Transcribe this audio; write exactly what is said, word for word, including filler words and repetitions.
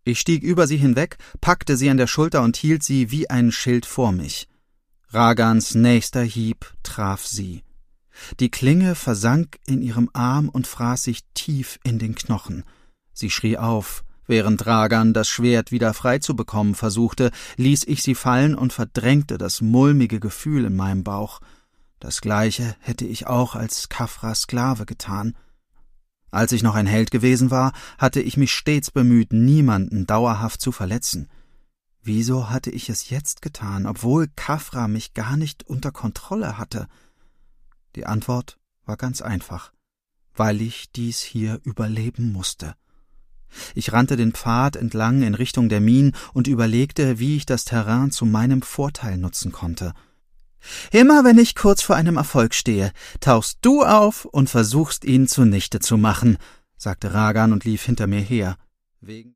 Ich stieg über sie hinweg, packte sie an der Schulter und hielt sie wie ein Schild vor mich. Ragans nächster Hieb traf sie. Die Klinge versank in ihrem Arm und fraß sich tief in den Knochen. Sie schrie auf. Während Ragan das Schwert wieder frei zu bekommen versuchte, ließ ich sie fallen und verdrängte das mulmige Gefühl in meinem Bauch. Das Gleiche hätte ich auch als Khafras Sklave getan. Als ich noch ein Held gewesen war, hatte ich mich stets bemüht, niemanden dauerhaft zu verletzen. Wieso hatte ich es jetzt getan, obwohl Khafra mich gar nicht unter Kontrolle hatte? Die Antwort war ganz einfach, weil ich dies hier überleben musste. Ich rannte den Pfad entlang in Richtung der Minen und überlegte, wie ich das Terrain zu meinem Vorteil nutzen konnte. Immer wenn ich kurz vor einem Erfolg stehe, tauchst du auf und versuchst, ihn zunichte zu machen, sagte Ragan und lief hinter mir her. Wegen